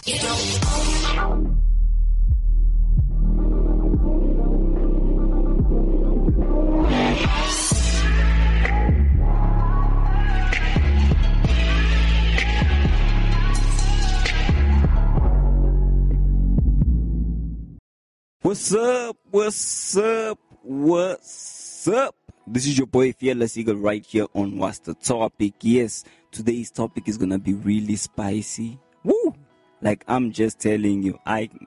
What's up? What's up? What's up? This is your boy Fearless Eagle right here on What's the Topic. Yes, today's topic is gonna be really spicy. Woo! Like I'm just telling you,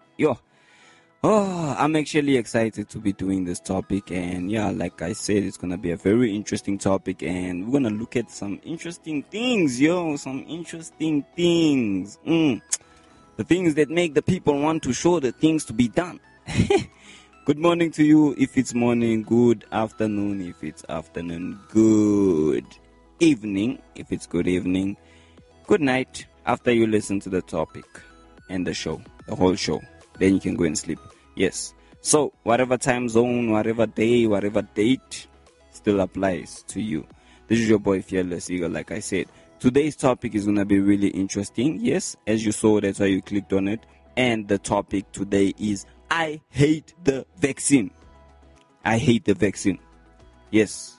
I'm actually excited to be doing this topic, and yeah, like I said, it's gonna be a very interesting topic, and we're gonna look at some interesting things, some interesting things. The things that make the people want to show the things to be done. Good morning to you if it's morning, good afternoon if it's afternoon, good evening if it's good evening, good night after you listen to the topic and the show, the whole show. Then you can go and sleep. Yes. So whatever time zone, whatever day, whatever date still applies to you. This is your boy Fearless Eagle, like I said. Today's topic is going to be really interesting. Yes, as you saw, that's why you clicked on it. And the topic today is I hate the vaccine. I hate the vaccine. Yes.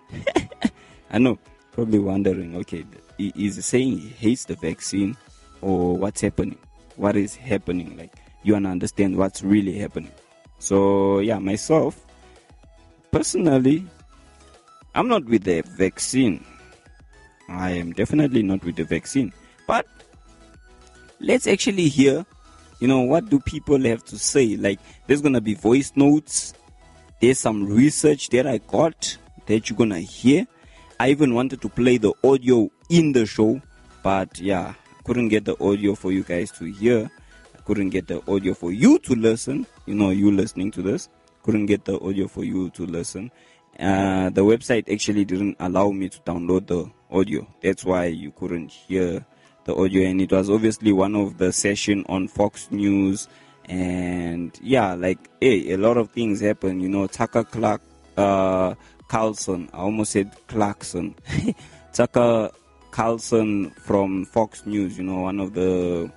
I know. Probably wondering, okay, is he saying he hates the vaccine or what's happening? What is happening? Like, you want to understand what's really happening. So, yeah, myself, personally, I'm not with the vaccine. I am definitely not with the vaccine. But let's actually hear, what do people have to say? Like, there's going to be voice notes. There's some research that I got that you're going to hear. I even wanted to play the audio in the show, but yeah, I couldn't get the audio for you guys to hear. I couldn't get the audio for you to listen. You listening to this. Couldn't get the audio for you to listen. The website actually didn't allow me to download the audio. That's why you couldn't hear the audio, and it was obviously one of the session on Fox News, and yeah, a lot of things happen. Tucker Carlson, I almost said Clarkson. Tucker Carlson from Fox News, one of the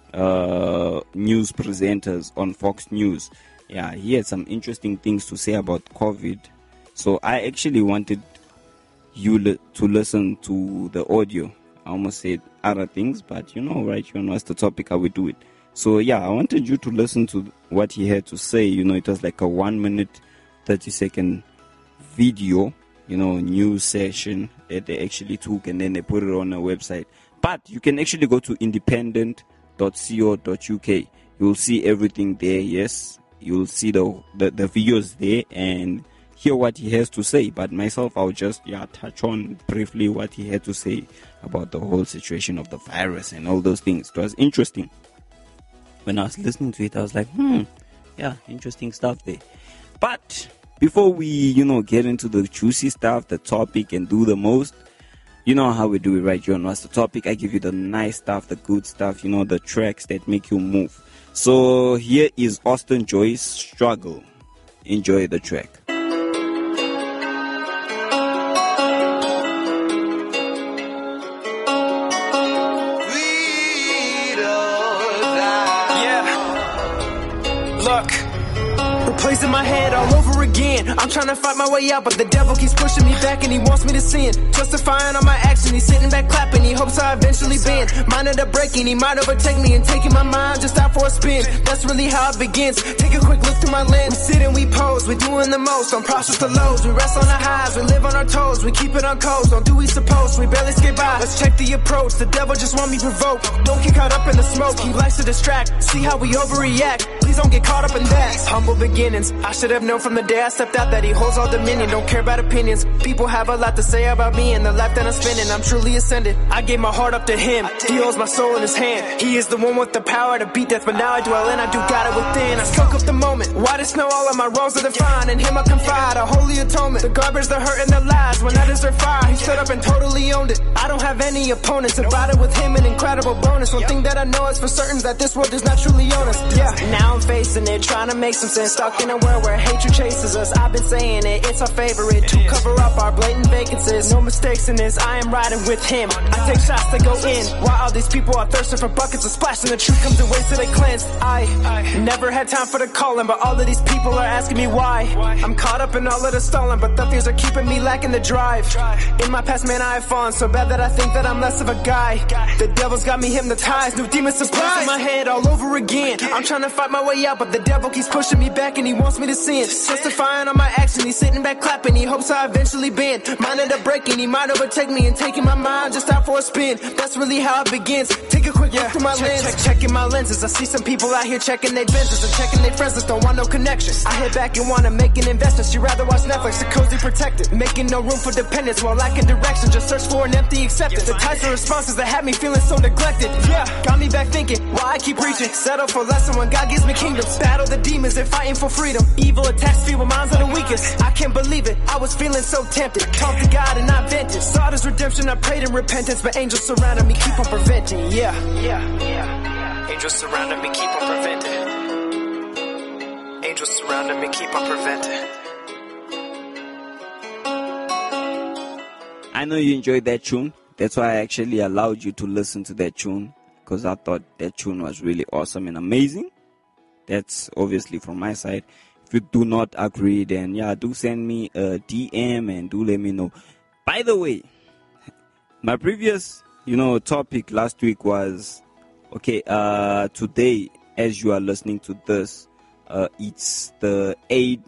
news presenters on Fox News. Yeah, he had some interesting things to say about COVID. So I actually wanted you to listen to the audio. I almost said other things, but right, what's the topic, how we do it. So yeah, I wanted you to listen to what he had to say. It was like a 1 minute, 30-second video, news session that they actually took, and then they put it on a website. But you can actually go to independent.co.uk. You'll see everything there. Yes, you'll see the videos there and hear what he has to say. But myself, I'll just touch on briefly what he had to say about the whole situation of the virus and all those things. It was interesting. When I was listening to it, I was like, interesting stuff there. But before we, get into the juicy stuff, the topic, and do the most, you know how we do it right here on What's the Topic. I give you the nice stuff, the good stuff, the tracks that make you move. So here is Austin Joyce, Struggle. Enjoy the track. In my head all over again. I'm trying to fight my way out, but the devil keeps pushing me back and he wants me to sin. Justifying all my action, he's sitting back clapping. He hopes I eventually bend. Mind of the breaking, he might overtake me and taking my mind just out for a spin. That's really how it begins. Take a quick look through my lens. We sit and we pose, we're doing the most. Don't process the lows, we rest on the highs. We live on our toes, we keep it on coast. Don't do we suppose, we barely skate by. Let's check the approach, the devil just want me provoked. Don't get caught up in the smoke, he likes to distract. See how we overreact, please don't get caught up in that. Humble beginnings, I should have known from the day I stepped out that he holds all dominion. Don't care about opinions. People have a lot to say about me and the life that I'm spending. I'm truly ascended. I gave my heart up to him. He holds my soul in his hand. He is the one with the power to beat death, but now I dwell and I do got it within. I soak up the moment. White as snow, all of my wrongs are defined. In him I confide, a holy atonement. The garbage, the hurt, and the lies. When I deserve fire, he stood up and totally owned it. I don't have any opponents. Divided with him, an incredible bonus. One thing that I know is for certain, that this world is not truly honest. Yeah, now I'm facing it, trying to make some sense. Stuck in in a world where hatred chases us. I've been saying it, it's our favorite to cover up our blatant vacancies. No mistakes in this, I am riding with him. I take shots to go in, while all these people are thirsting for buckets of splash, and the truth comes in ways till they cleanse. I never had time for the calling, but all of these people are asking me why. I'm caught up in all of the stalling, but the fears are keeping me lacking the drive. In my past, man, I have fallen so bad that I think that I'm less of a guy. The devil's got me hypnotized, new demon surprise in my head all over again. I'm trying to fight my way out, but the devil keeps pushing me back and he wants me to sin. Justifying all my action, he's sitting back clapping, he hopes I eventually bend. Mine end up breaking, he might overtake me and taking my mind just out for a spin. That's really how it begins. Take a quick look through my lens, checking my lenses. I see some people out here checking their Benzes and checking their friends that don't want no connection. I head back and wanna make an investment. She rather watch Netflix, the cozy protected, making no room for dependence while lacking direction. Just search for an empty acceptance. The types of responses that had me feeling so neglected. Yeah, got me back thinking why I keep reaching. Settle for less than when God gives me kingdoms. Battle the demons and fighting for freedom. Evil attacks feeble minds are the weakest. I can't believe it, I was feeling so tempted. Talk to God and I vented. Sought his redemption, I prayed in repentance, but angels surrounded me, keep on preventing. Yeah. Angels surrounded me, keep on preventing. Angels surrounded me, keep on preventing. I know you enjoyed that tune. That's why I actually allowed you to listen to that tune, because I thought that tune was really awesome and amazing. That's obviously from my side. If you do not agree, then yeah, do send me a DM and do let me know. By the way, my previous, topic last week was, today, as you are listening to this, it's the 8th,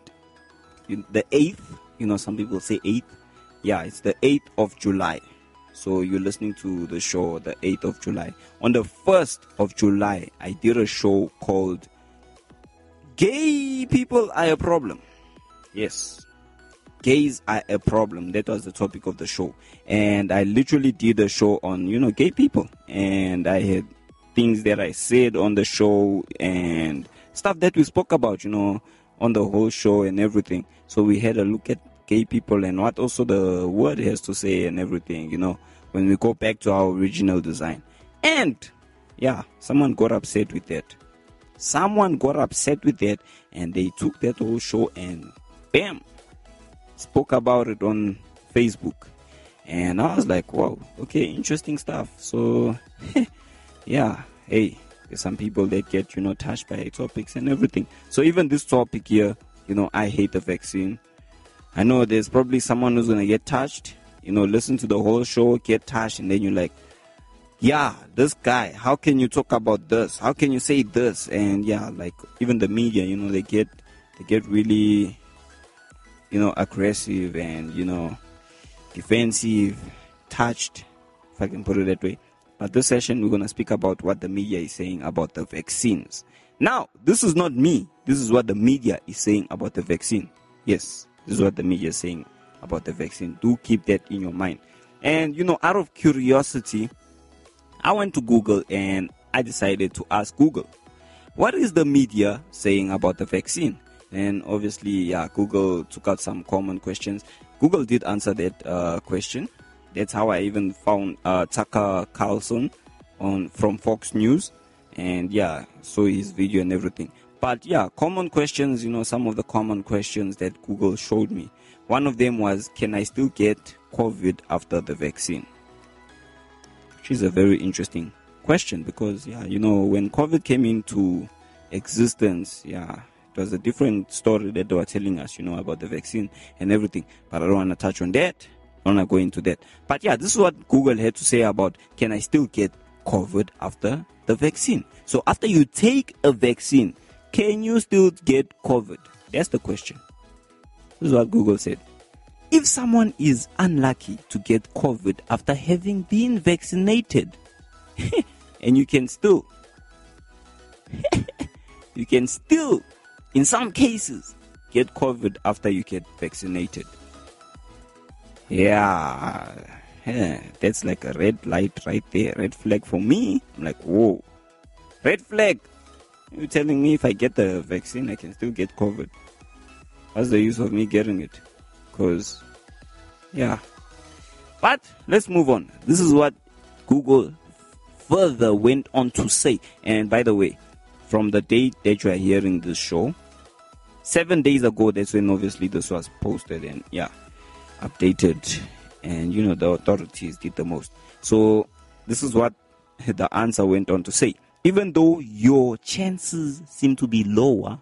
some people say 8th. Yeah, it's the 8th of July. So you're listening to the show the 8th of July. On the 1st of July, I did a show called Gay People Are a Problem. Yes, gays are a problem. That was the topic of the show. And I literally did a show on, gay people. And I had things that I said on the show and stuff that we spoke about, on the whole show and everything. So we had a look at gay people and what also the word has to say and everything, when we go back to our original design. And yeah, someone got upset with that. And they took that whole show and bam, spoke about it on Facebook. And I was like, wow, okay, interesting stuff. So yeah, hey, there's some people that get, touched by topics and everything. So even this topic here, I hate the vaccine. I know there's probably someone who's going to get touched, listen to the whole show, get touched, and then you're like, yeah, this guy, how can you talk about this? How can you say this? And yeah, like even the media, they get really, aggressive and, defensive, touched, if I can put it that way. But this session, we're going to speak about what the media is saying about the vaccines. Now, this is not me. This is what the media is saying about the vaccine. Yes. This is what the media is saying about the vaccine. Do keep that in your mind. And, out of curiosity, I went to Google and I decided to ask Google, what is the media saying about the vaccine? And obviously, Google took out some common questions. Google did answer that question. That's how I even found Tucker Carlson from Fox News. And saw his video and everything. But common questions, some of the common questions that Google showed me. One of them was, can I still get COVID after the vaccine? Which is a very interesting question because, when COVID came into existence, it was a different story that they were telling us, about the vaccine and everything. But I don't want to touch on that. I don't want to go into that. But this is what Google had to say about, can I still get COVID after the vaccine? So after you take a vaccine, can you still get COVID? That's the question. This is what Google said. If someone is unlucky to get COVID after having been vaccinated, and you can still, in some cases, get COVID after you get vaccinated. Yeah, that's like a red light right there. Red flag for me. I'm like, whoa, red flag. You're telling me if I get the vaccine, I can still get COVID. What's the use of me getting it? Because, But let's move on. This is what Google further went on to say. And by the way, from the date that you are hearing this show, 7 days ago, that's when obviously this was posted and updated, and the authorities did the most. So this is what the answer went on to say. Even though your chances seem to be lower,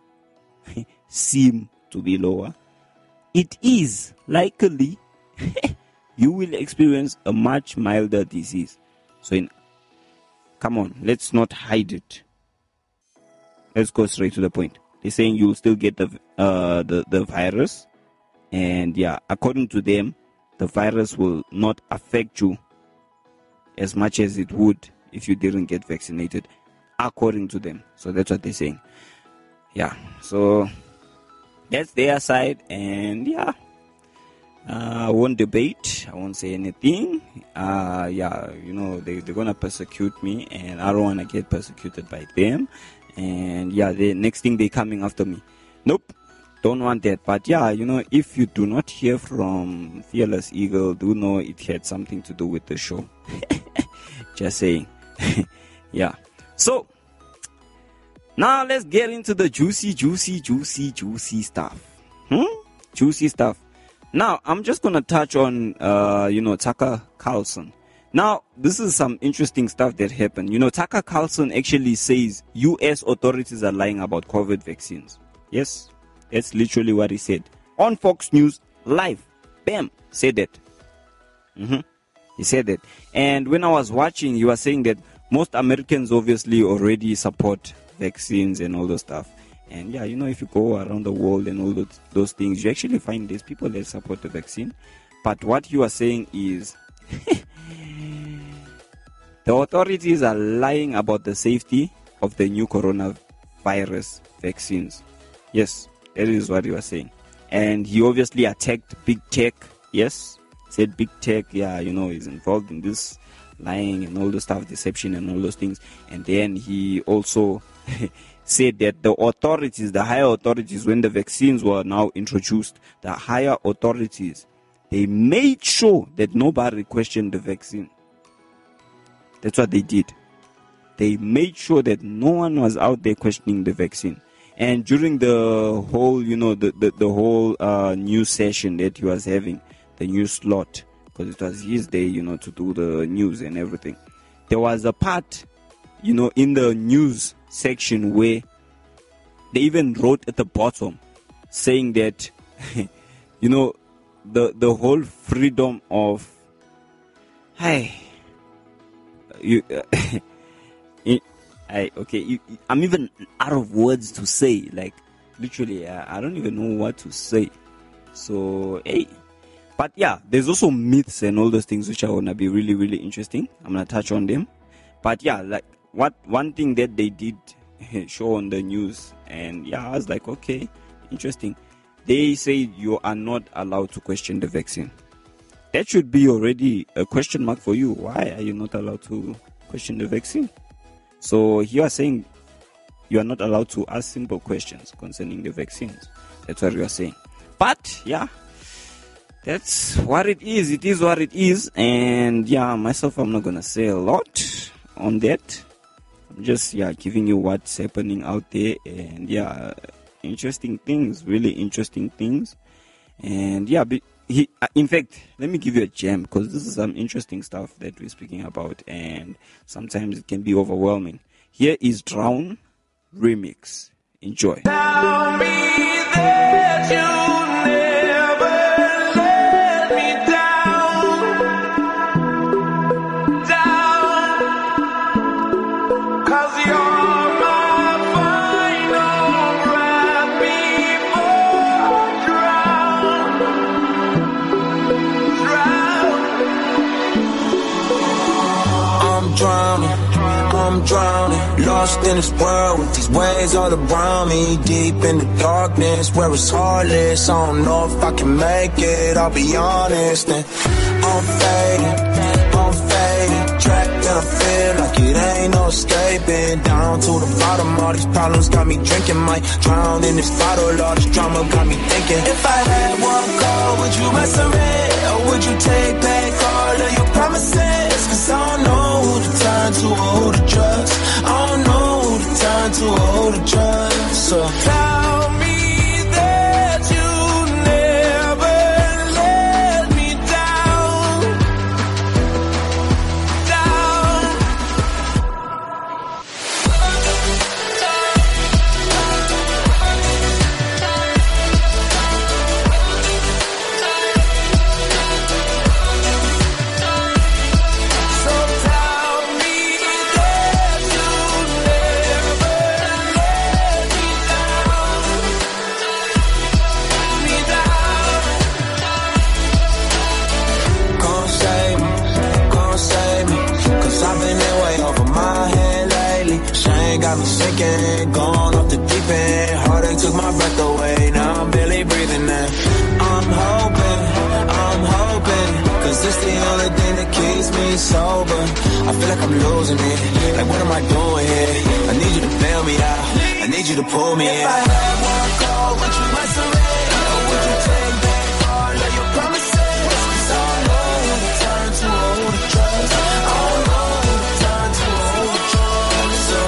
it is likely you will experience a much milder disease. So come on, let's not hide it. Let's go straight to the point. They're saying you'll still get the virus, and according to them, the virus will not affect you as much as it would if you didn't get vaccinated, according to them. So that's what they're saying. So that's their side, and I won't debate. I won't say anything. They're gonna persecute me, and I don't wanna get persecuted by them. And the next thing they're coming after me. Nope, don't want that. But if you do not hear from Fearless Eagle, do know it had something to do with the show. Just saying. So now let's get into the juicy stuff. Juicy stuff. Now I'm just gonna touch on Tucker Carlson. Now, this is some interesting stuff that happened. Tucker Carlson actually says US authorities are lying about COVID vaccines. Yes, that's literally what he said. On Fox News Live. Bam, said that. He said that. And when I was watching, he was saying that most Americans obviously already support vaccines and all those stuff. And if you go around the world and all those things, you actually find there's people that support the vaccine. But what he was saying is the authorities are lying about the safety of the new coronavirus vaccines. Yes, that is what he was saying. And he obviously attacked big tech. Yes, said big tech, is involved in this lying and all the stuff, deception and all those things. And then he also said that the authorities, the higher authorities, when the vaccines were now introduced, the higher authorities, they made sure that nobody questioned the vaccine. That's what they did. They made sure that no one was out there questioning the vaccine. And during the whole, the whole news session that he was having, the news slot, because it was his day, to do the news and everything, there was a part, in the news section where they even wrote at the bottom saying that, the whole freedom of, I'm even out of words to say. Like, literally, I don't even know what to say. So, but there's also myths and all those things which are gonna be really, really interesting. I'm gonna touch on them. But one thing that they did show on the news, and I was like, okay, interesting. They say you are not allowed to question the vaccine. That should be already a question mark for you. Why are you not allowed to question the vaccine? So you are saying you are not allowed to ask simple questions concerning the vaccines. That's what you are saying. But that's what it is. It is what it is. And myself, I'm not gonna say a lot on that. I'm just giving you what's happening out there, and interesting things, really interesting things. And in fact, let me give you a gem, because this is some interesting stuff that we're speaking about, and sometimes it can be overwhelming. Here is Drown Remix. Enjoy. Tell me that you never let me down, 'cause you're my final breath before I drown. I'm drowning, lost in this world with these waves all around me, deep in the darkness where it's heartless. I don't know if I can make it, I'll be honest. And I'm fading, trapped and I feel like it ain't no escaping. Down to the bottom, all these problems got me drinking, might drown in this bottle. All this drama got me thinking, if I had one call, would you answer it? Or would you take back all of your promises? 'Cause I don't know who to turn to or who to trust. I don't know who to turn to or who to trust. So tell me that got me sinking, gone off the deep end. Heartache took my breath away, now I'm barely breathing in. I'm hoping, cause it's the only thing that keeps me sober. I feel like I'm losing it, like what am I doing here? I need you to bail me out, I need you to pull me in. If I had one call, would you my surrender? Or would you take back all of your promises? Cause I don't know who to turn to or who to trust. I don't know who to turn to or who to trust. So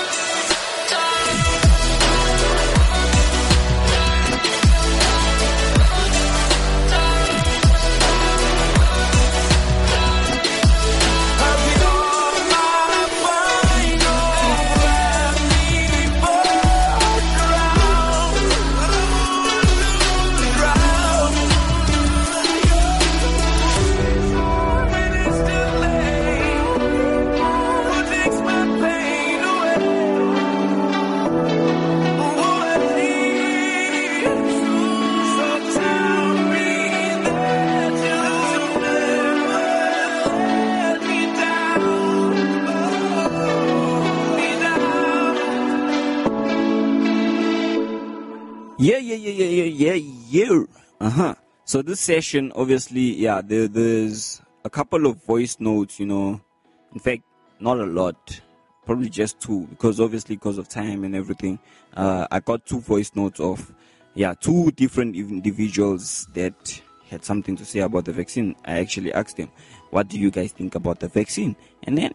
Yeah. So this session, obviously, there's a couple of voice notes, in fact, not a lot, probably just two, because of time and everything. I got two voice notes of, two different individuals that had something to say about the vaccine. I actually asked them, what do you guys think about the vaccine? And then,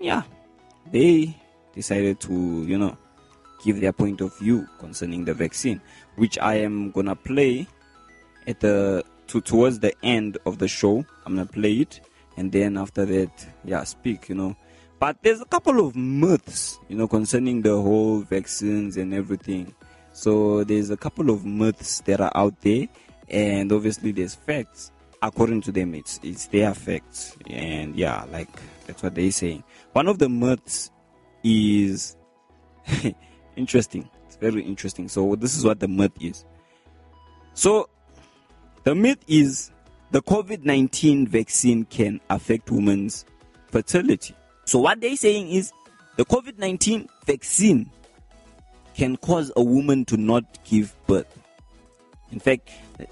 they decided to, give their point of view concerning the vaccine, which I am gonna play at towards the end of the show. I'm gonna play it, and then after that, speak. But there's a couple of myths, concerning the whole vaccines and everything. So there's a couple of myths that are out there, and obviously there's facts. According to them, it's their facts, and that's what they're saying. One of the myths is interesting. It's very interesting. So this is what the myth is. So the myth is the COVID-19 vaccine can affect women's fertility. So what they're saying is the COVID-19 vaccine can cause a woman to not give birth. In fact,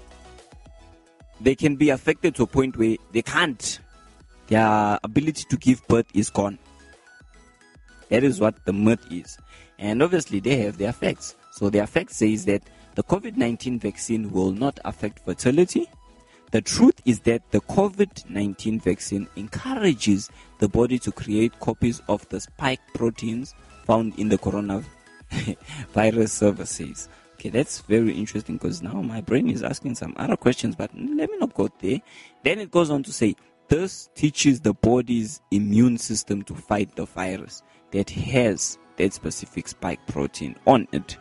they can be affected to a point where they can't. Their ability to give birth is gone. That is what the myth is. And obviously they have their facts. So their fact says that the COVID-19 vaccine will not affect fertility. The truth is that the COVID-19 vaccine encourages the body to create copies of the spike proteins found in the coronavirus services. Okay, that's very interesting, because now my brain is asking some other questions, but let me not go there. Then it goes on to say, this teaches the body's immune system to fight the virus that has that specific spike protein on it.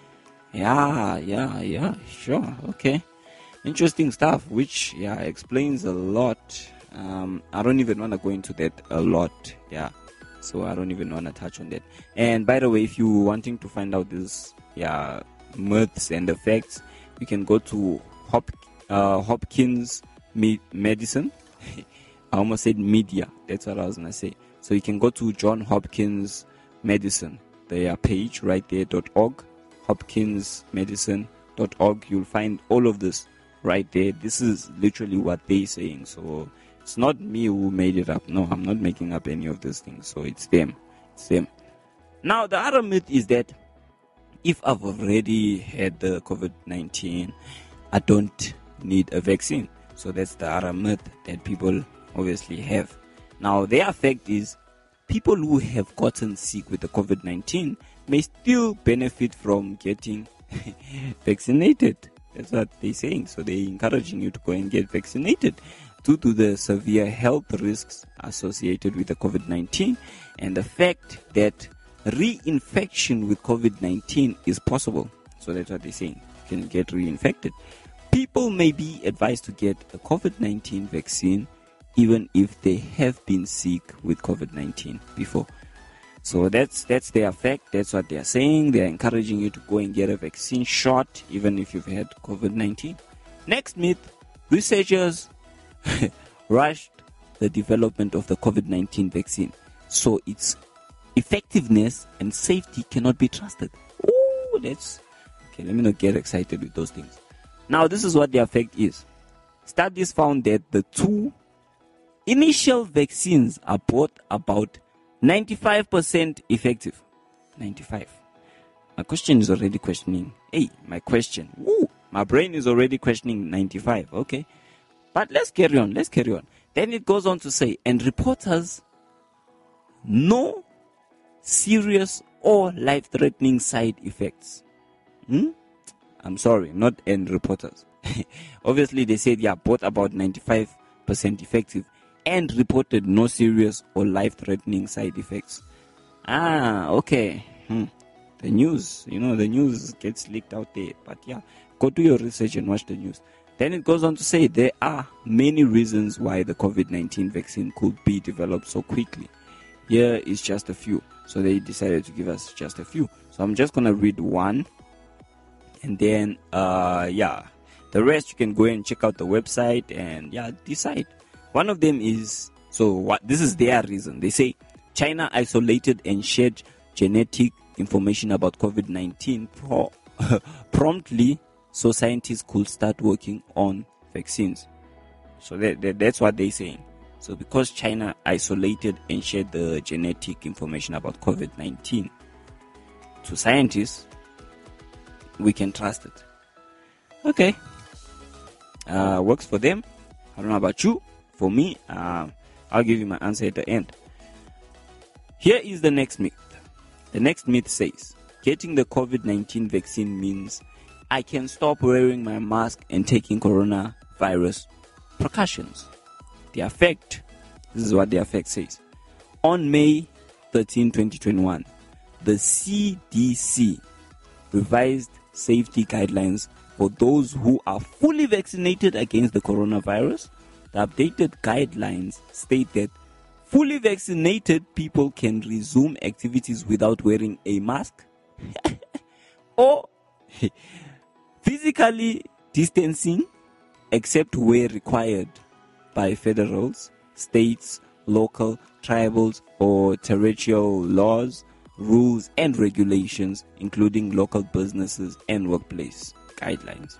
Sure, okay. Interesting stuff, which explains a lot. I don't even want to go into that a lot. So I don't even want to touch on that. And by the way, if you're wanting to find out this myths and the facts, you can go to Hopkins Medicine. I almost said media. That's what I was gonna say. So you can go to John Hopkins Medicine, their page right there, .org, hopkinsmedicine.org. You'll find all of this right there. This is literally what they're saying. So it's not me who made it up. No, I'm not making up any of these things. So it's them. Now, the other myth is that if I've already had the COVID-19, I don't need a vaccine. So that's the other myth that people obviously have. Now, their fact is people who have gotten sick with the COVID-19 may still benefit from getting vaccinated. That's what they're saying. So they're encouraging you to go and get vaccinated due to the severe health risks associated with the COVID-19 and the fact that reinfection with COVID-19 is possible. So that's what they're saying. You can get reinfected. People may be advised to get a COVID-19 vaccine even if they have been sick with COVID-19 before. So that's their fact. That's what they're saying. They're encouraging you to go and get a vaccine shot even if you've had COVID-19. Next myth, researchers rushed the development of the COVID-19 vaccine, so it's effectiveness and safety cannot be trusted. Oh, that's okay. Let me not get excited with those things. Now, this is what the effect is. Studies found that the two initial vaccines are both about 95% effective. 95. My question is already questioning. Hey, my question. Woo, my brain is already questioning 95. Okay. But let's carry on. Then it goes on to say, and reporters, no serious or life-threatening side effects. I'm sorry, not and reporters. Obviously, they said, both about 95% effective and reported no serious or life-threatening side effects. Okay. The news, the news gets leaked out there. But go do your research and watch the news. Then it goes on to say there are many reasons why the COVID-19 vaccine could be developed so quickly. Here is just a few. So they decided to give us just a few. So I'm just going to read one. And then, the rest you can go and check out the website and, decide. One of them is, this is their reason. They say China isolated and shared genetic information about COVID-19 promptly so scientists could start working on vaccines. So that's what they're saying. So because China isolated and shared the genetic information about COVID-19 to scientists, we can trust it. Okay. Works for them. I don't know about you. For me, I'll give you my answer at the end. Here is the next myth. The next myth says, getting the COVID-19 vaccine means I can stop wearing my mask and taking coronavirus precautions. The effect, this is what the effect says. On May 13, 2021, the CDC revised safety guidelines for those who are fully vaccinated against the coronavirus. The updated guidelines state that fully vaccinated people can resume activities without wearing a mask or physically distancing except where required by federals, states, local, tribals, or territorial laws, rules, and regulations, including local businesses and workplace guidelines.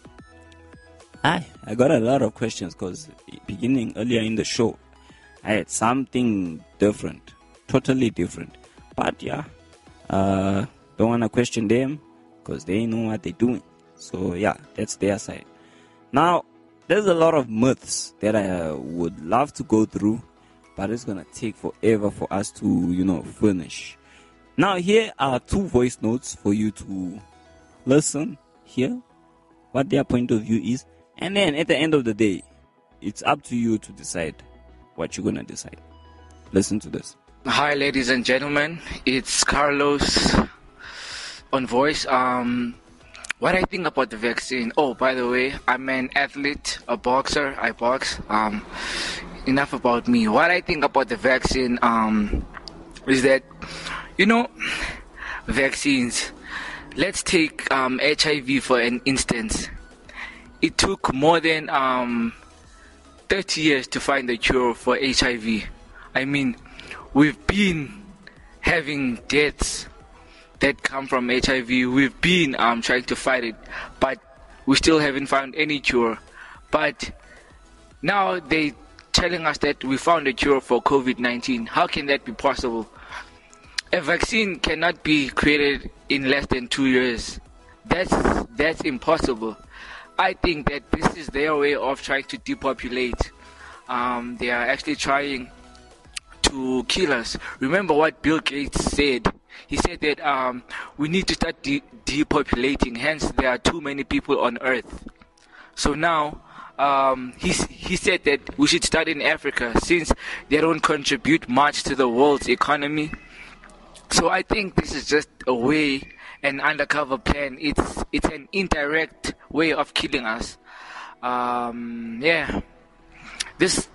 I got a lot of questions because beginning earlier in the show, I had something different, totally different. But don't want to question them because they know what they're doing. So that's their side. Now, there's a lot of myths that I would love to go through, but it's going to take forever for us to, finish. Now, here are 2 voice notes for you to listen, hear what their point of view is. And then at the end of the day, it's up to you to decide what you're going to decide. Listen to this. Hi, ladies and gentlemen. It's Carlos on voice. What I think about the vaccine. Oh, by the way, I'm an athlete, a boxer. I box. Enough about me. What I think about the vaccine is that, vaccines. Let's take HIV for an instance. It took more than 30 years to find a cure for HIV. I mean, we've been having deaths that come from HIV. We've been trying to fight it, but we still haven't found any cure. But now they're telling us that we found a cure for COVID-19. How can that be possible? A vaccine cannot be created in less than 2 years. That's impossible. I think that this is their way of trying to depopulate. They are actually trying to kill us. Remember what Bill Gates said. He said that we need to start depopulating. Hence, there are too many people on Earth. So now, he said that we should start in Africa since they don't contribute much to the world's economy. So I think this is just a way, an undercover plan. It's an indirect way of killing us. This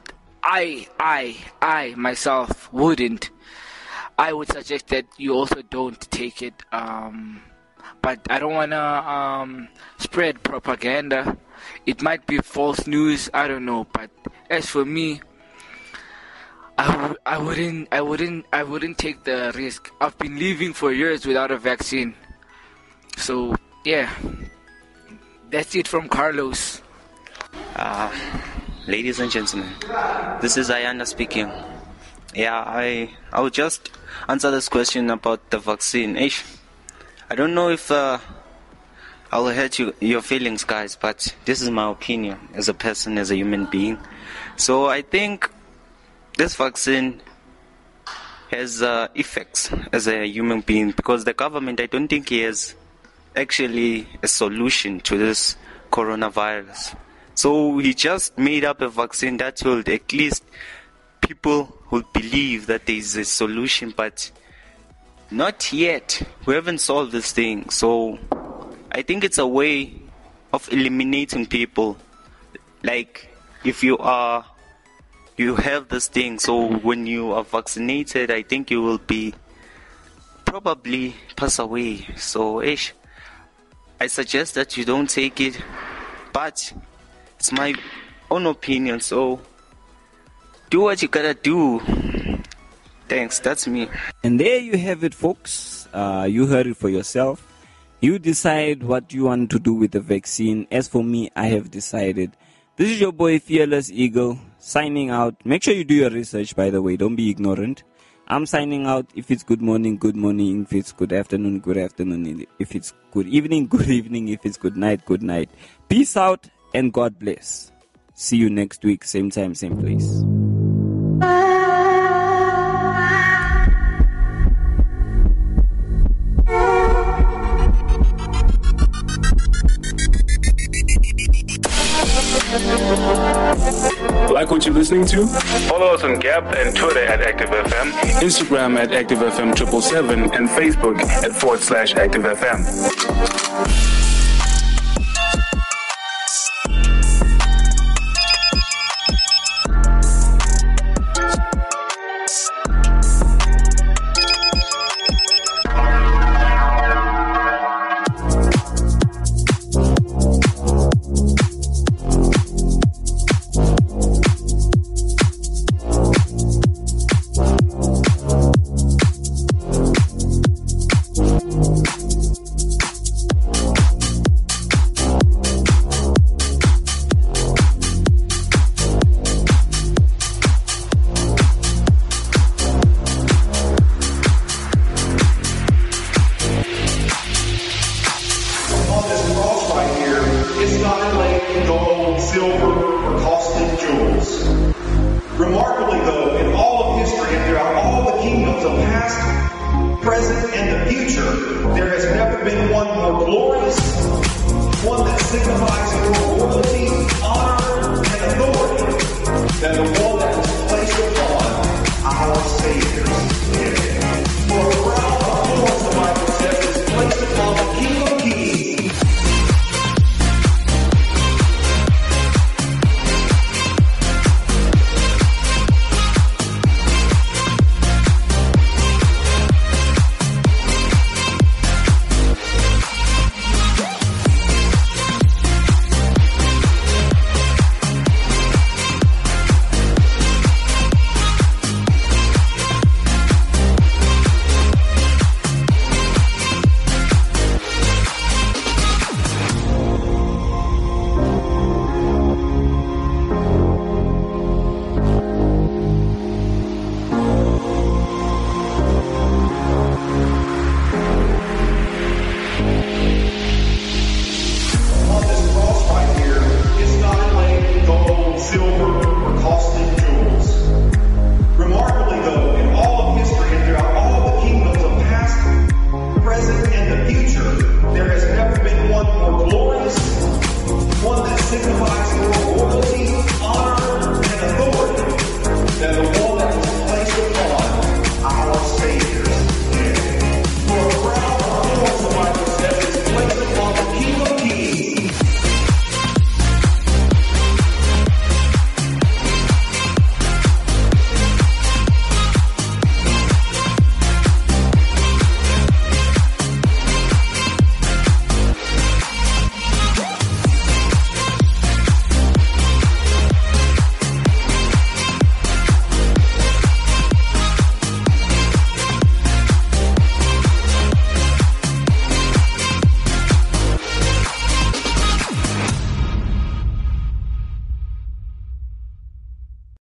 I myself wouldn't. I would suggest that you also don't take it. But I don't wanna spread propaganda. It might be false news. I don't know. But as for me, I wouldn't take the risk. I've been living for years without a vaccine. So yeah, that's it from Carlos. Ladies and gentlemen, this is Ayanda speaking. Yeah, I will just answer this question about the vaccine. I don't know if I'll hurt your feelings, guys, but this is my opinion as a person, as a human being. So I think this vaccine has effects as a human being, because the government, I don't think he has actually a solution to this coronavirus. So he just made up a vaccine that will, at least people will believe that there is a solution, but not yet. We haven't solved this thing. So I think it's a way of eliminating people. Like, if you have this thing, so when you are vaccinated, I think you will be probably pass away. So I suggest that you don't take it, but it's my own opinion, so do what you gotta do. Thanks, that's me. And there you have it, folks. You heard it for yourself. You decide what you want to do with the vaccine. As for me, I have decided. This is your boy Fearless Eagle signing out. Make sure you do your research, by the way. Don't be ignorant. I'm signing out. If it's good morning, good morning. If it's good afternoon, good afternoon. If it's good evening, good evening. If it's good night, good night. Peace out and God bless. See you next week, same time, same place. Like what you're listening to? Follow us on Gap and Twitter at ActiveFM, Instagram at ActiveFM777, and Facebook at /ActiveFM.